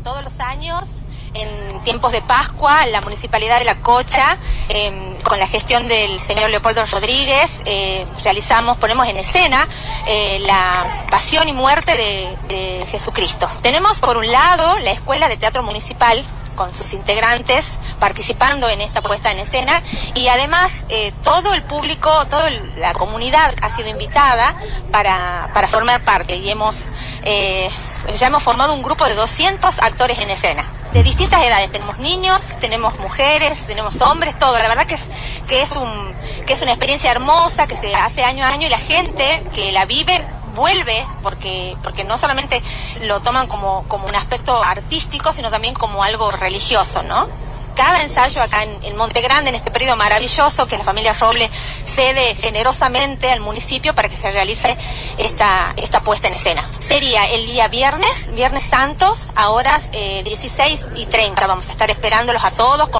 todos los años, en tiempos de Pascua, la Municipalidad de La Cocha, con la gestión del señor Leopoldo Rodríguez, ponemos en escena la pasión y muerte de Jesucristo. Tenemos por un lado la Escuela de Teatro Municipal, con sus integrantes participando en esta puesta en escena, y además todo el público, toda la comunidad ha sido invitada para formar parte, y ya hemos formado un grupo de 200 actores en escena, de distintas edades. Tenemos niños, tenemos mujeres, tenemos hombres, todo. La verdad que es una experiencia hermosa que se hace año a año, y la gente que la vive vuelve porque no solamente lo toman como un aspecto artístico, sino también como algo religioso, ¿no? Cada ensayo acá en Monte Grande, en este periodo maravilloso que la familia Roble cede generosamente al municipio para que se realice esta puesta en escena. Sería el día Viernes Santos, a horas 16:30. Vamos a estar esperándolos a todos.